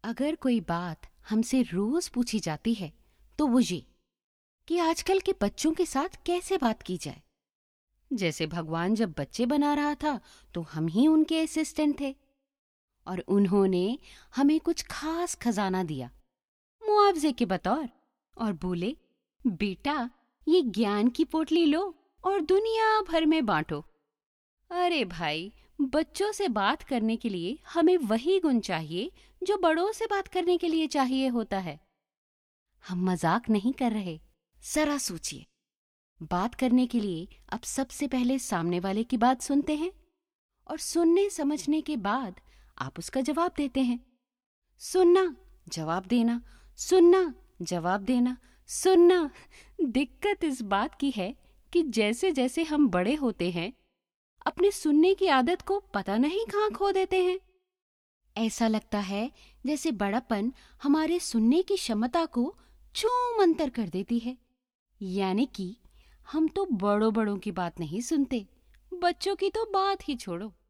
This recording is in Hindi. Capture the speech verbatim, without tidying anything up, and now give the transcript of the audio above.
अगर कोई बात हमसे रोज पूछी जाती है तो वो ये कि आजकल के बच्चों के साथ कैसे बात की जाए। जैसे भगवान जब बच्चे बना रहा था तो हम ही उनके असिस्टेंट थे और उन्होंने हमें कुछ खास खजाना दिया मुआवजे के बतौर और बोले, बेटा ये ज्ञान की पोटली लो और दुनिया भर में बांटो। अरे भाई, बच्चों से बात करने के लिए हमें वही गुण चाहिए जो बड़ों से बात करने के लिए चाहिए होता है। हम मजाक नहीं कर रहे। जरा सोचिए, बात करने के लिए अब सबसे पहले सामने वाले की बात सुनते हैं और सुनने समझने के बाद आप उसका जवाब देते हैं। सुनना, जवाब देना, सुनना, जवाब देना, सुनना। दिक्कत इस बात की है कि जैसे जैसे हम बड़े होते हैं अपने सुनने की आदत को पता नहीं कहाँ खो देते हैं। ऐसा लगता है जैसे बड़ापन हमारे सुनने की क्षमता को छूमंतर कर देती है। यानी कि हम तो बड़ों बड़ों की बात नहीं सुनते, बच्चों की तो बात ही छोड़ो।